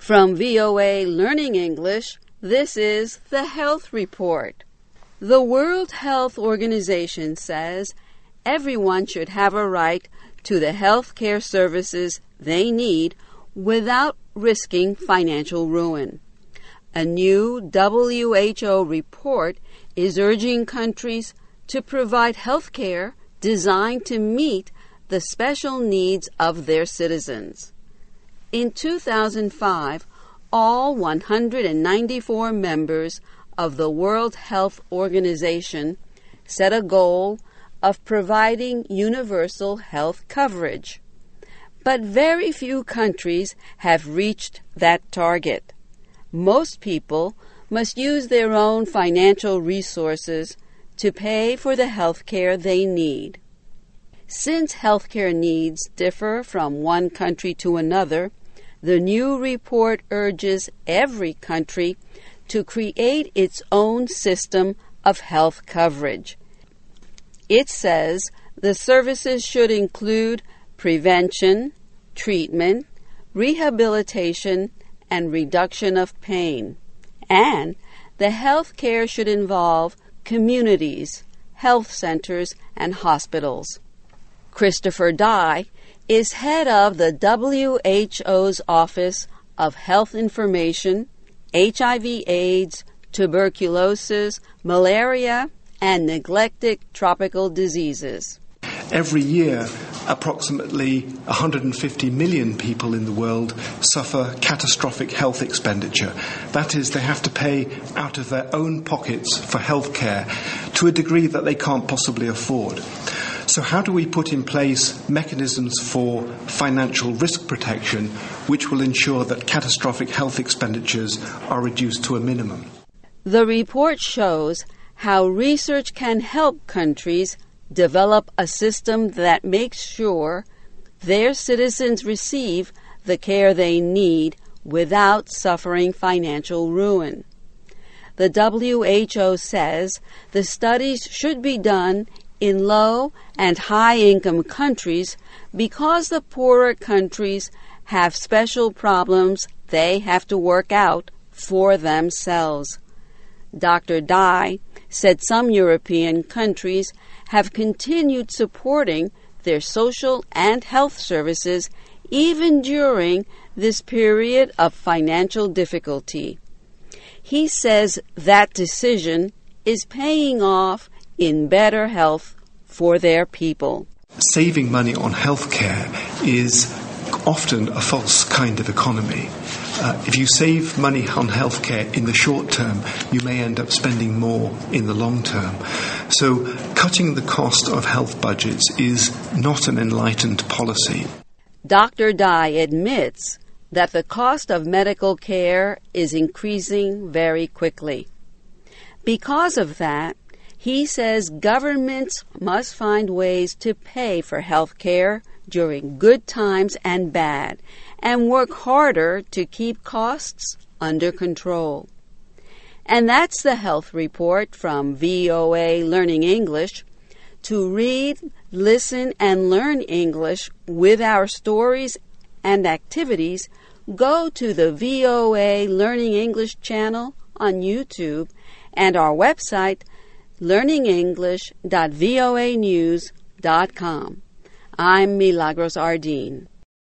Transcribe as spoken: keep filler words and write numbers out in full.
From V O A Learning English, this is the Health Report. The World Health Organization says everyone should have a right to the health care services they need without risking financial ruin. A new W H O report is urging countries to provide health care designed to meet the special needs of their citizens. In two thousand five, all one hundred ninety-four members of the World Health Organization set a goal of providing universal health coverage. But very few countries have reached that target. Most people must use their own financial resources to pay for the health care they need. Since healthcare needs differ from one country to another, the new report urges every country to create its own system of health coverage. It says the services should include prevention, treatment, rehabilitation, and reduction of pain. And the health care should involve communities, health centers, and hospitals. Christopher Dye is head of the W H O's Office of Health Information, H I V AIDS, tuberculosis, malaria, and neglected tropical diseases. Every year, approximately one hundred fifty million people in the world suffer catastrophic health expenditure. That is, they have to pay out of their own pockets for health care to a degree that they can't possibly afford. So how do we put in place mechanisms for financial risk protection which will ensure that catastrophic health expenditures are reduced to a minimum? The report shows how research can help countries develop a system that makes sure their citizens receive the care they need without suffering financial ruin. The W H O says the studies should be done in low and high-income countries because the poorer countries have special problems they have to work out for themselves. Doctor Dye said some European countries have continued supporting their social and health services even during this period of financial difficulty. He says that decision is paying off in better health for their people. Saving money on health care is often a false kind of economy. Uh, if you save money on health care in the short term, you may end up spending more in the long term. So cutting the cost of health budgets is not an enlightened policy. Doctor Dye admits that the cost of medical care is increasing very quickly. Because of that, he says governments must find ways to pay for health care during good times and bad, and work harder to keep costs under control. And that's the Health Report from V O A Learning English. To read, listen, and learn English with our stories and activities, go to the V O A Learning English channel on YouTube and our website, learning english dot voa news dot com. I'm Milagros Ardeen.